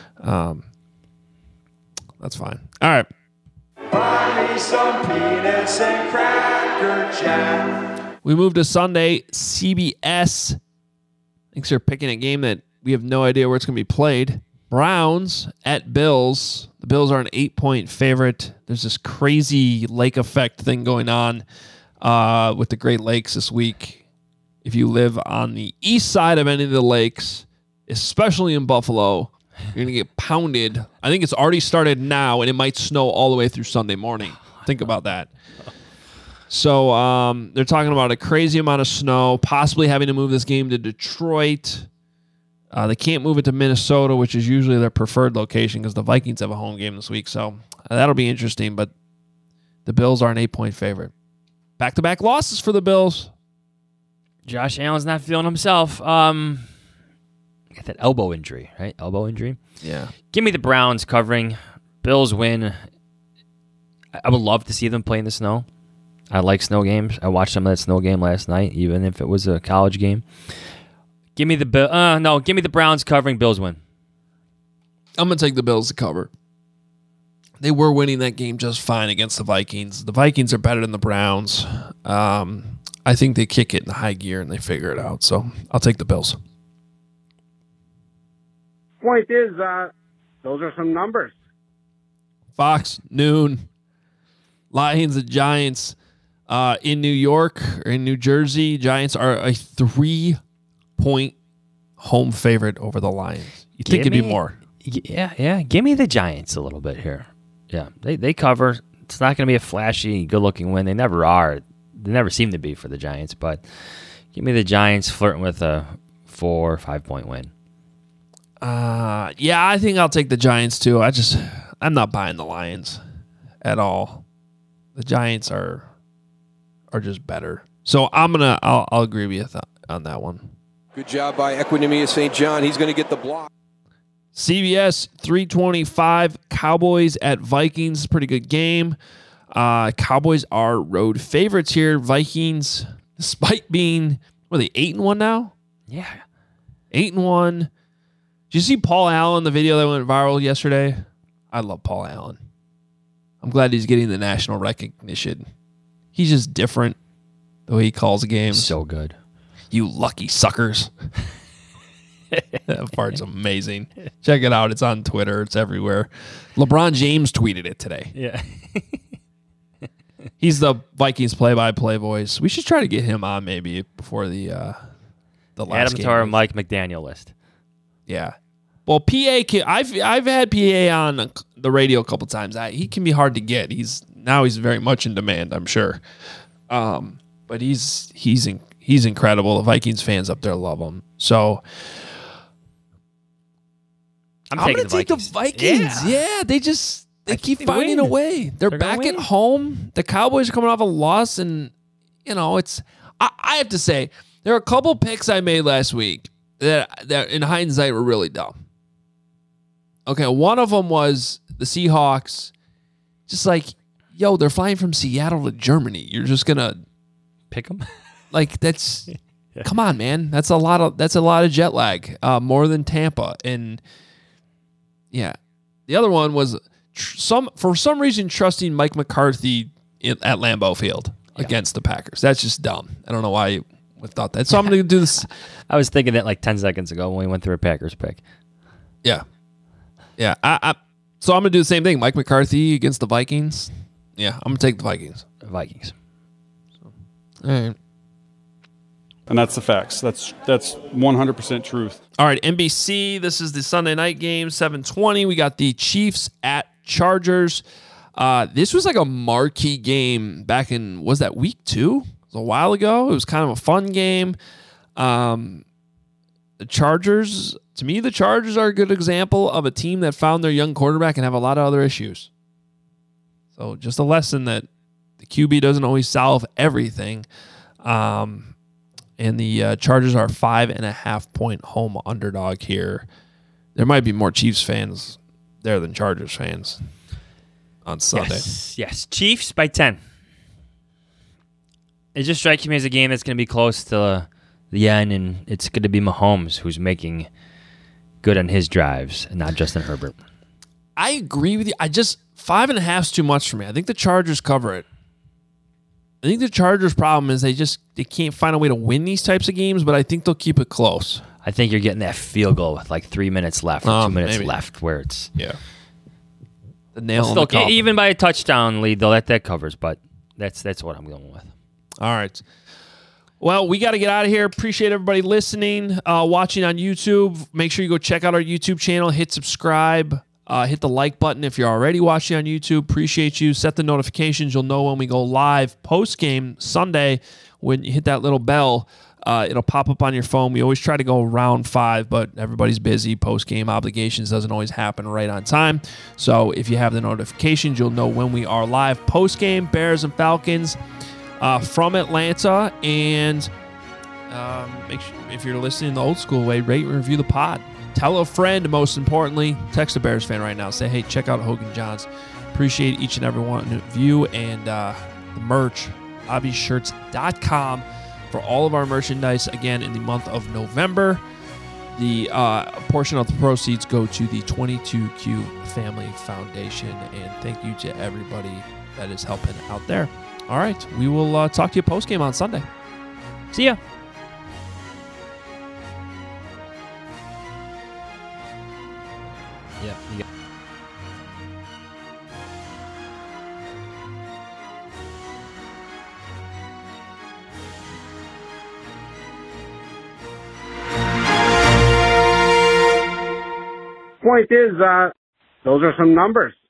that's fine. All right. Buy me some peanuts and Cracker Jack. We move to Sunday. CBS. Thanks for picking a game that we have no idea where it's going to be played. Browns at Bills. The Bills are an 8-point favorite. There's this crazy lake effect thing going on with the Great Lakes this week. If you live on the east side of any of the lakes, especially in Buffalo, you're going to get pounded. I think it's already started now, and it might snow all the way through Sunday morning. Think about that. So they're talking about a crazy amount of snow, possibly having to move this game to Detroit. They can't move it to Minnesota, which is usually their preferred location because the Vikings have a home game this week. So that'll be interesting, but the Bills are an 8-point favorite. Back-to-back losses for the Bills. Josh Allen's not feeling himself. Got that elbow injury, right? Elbow injury? Yeah. Give me the Browns covering. Bills win. I would love to see them play in the snow. I like snow games. I watched some of that snow game last night, even if it was a college game. Give me the give me the Browns covering. Bills win. I'm going to take the Bills to cover. They were winning that game just fine against the Vikings. The Vikings are better than the Browns. I think they kick it in high gear and they figure it out. So I'll take the Bills. Point is, those are some numbers. Fox, noon. Lions and Giants in New York or in New Jersey. Giants are a 3-point home favorite over the Lions. You think it'd be more? Yeah. Give me the Giants a little bit here. Yeah, they cover. It's not going to be a flashy, good-looking win. They never are. They never seem to be for the Giants, but give me the Giants flirting with a 4 or 5 point win. Yeah, I think I'll take the Giants too. I'm not buying the Lions at all. The Giants are just better. So I'll agree with you on that one. Good job by Equanimeous St. John. He's going to get the block. CBS 325, Cowboys at Vikings. Pretty good game. Cowboys are road favorites here. Vikings, despite being, what are they, 8-1 now? Yeah. 8-1. Did you see Paul Allen, the video that went viral yesterday? I love Paul Allen. I'm glad he's getting the national recognition. He's just different the way he calls games. So good. You lucky suckers. That part's amazing. Check it out. It's on Twitter. It's everywhere. LeBron James tweeted it today. Yeah. He's the Vikings play-by-play voice. We should try to get him on maybe before the last Add him game. to our Mike McDaniel list. Yeah. Well, PA, I've had PA on the radio a couple times. He can be hard to get. He's very much in demand, I'm sure. But he's incredible. The Vikings fans up there love him. So I'm going to take the Vikings. Yeah, they keep finding a way. They're back at home. The Cowboys are coming off a loss, and it's. I have to say there are a couple picks I made last week that in hindsight were really dumb. Okay, one of them was the Seahawks. Just like, yo, they're flying from Seattle to Germany. You're just gonna pick them? Like that's. Yeah. Come on, man. That's a lot of jet lag, more than Tampa. And yeah, the other one was for some reason trusting Mike McCarthy at Lambeau Field against the Packers. That's just dumb. I don't know why you would thought that. So I'm going to do this. I was thinking that like 10 seconds ago when we went through a Packers pick. Yeah, yeah. So I'm going to do the same thing. Mike McCarthy against the Vikings. Yeah, I'm going to take the Vikings. Vikings. So, all right. And that's the facts. That's 100% truth. All right, NBC, this is the Sunday night game, 7:20. We got the Chiefs at Chargers. This was like a marquee game back in, was that week 2? It was a while ago. It was kind of a fun game. The Chargers, to me, the Chargers are a good example of a team that found their young quarterback and have a lot of other issues. So just a lesson that the QB doesn't always solve everything. And the Chargers are 5.5-point home underdog here. There might be more Chiefs fans there than Chargers fans on Sunday. Yes. Chiefs by 10. It just strikes me as a game that's going to be close to the end, and it's going to be Mahomes who's making good on his drives and not Justin Herbert. I agree with you. 5.5 is too much for me. I think the Chargers cover it. I think the Chargers' problem is they can't find a way to win these types of games, but I think they'll keep it close. I think you're getting that field goal with like 3 minutes left or 2 minutes left where it's the nail in the coffin. Even by a touchdown lead, though, that covers, but that's what I'm going with. All right. Well, we got to get out of here. Appreciate everybody listening, watching on YouTube. Make sure you go check out our YouTube channel, hit subscribe. Hit the like button if you're already watching on YouTube. Appreciate you. Set the notifications. You'll know when we go live post-game Sunday. When you hit that little bell, it'll pop up on your phone. We always try to go around 5, but everybody's busy. Post-game obligations doesn't always happen right on time. So if you have the notifications, you'll know when we are live post-game. Bears and Falcons from Atlanta. And make sure, if you're listening the old school way, rate and review the pod. Tell a friend, most importantly. Text a Bears fan right now. Say, hey, check out Hogan Johns. Appreciate each and every one of you. And the merch, hobbyshirts.com for all of our merchandise. Again, in the month of November, the portion of the proceeds go to the 22Q Family Foundation. And thank you to everybody that is helping out there. All right. We will talk to you post-game on Sunday. See ya. Yeah. Point is, those are some numbers.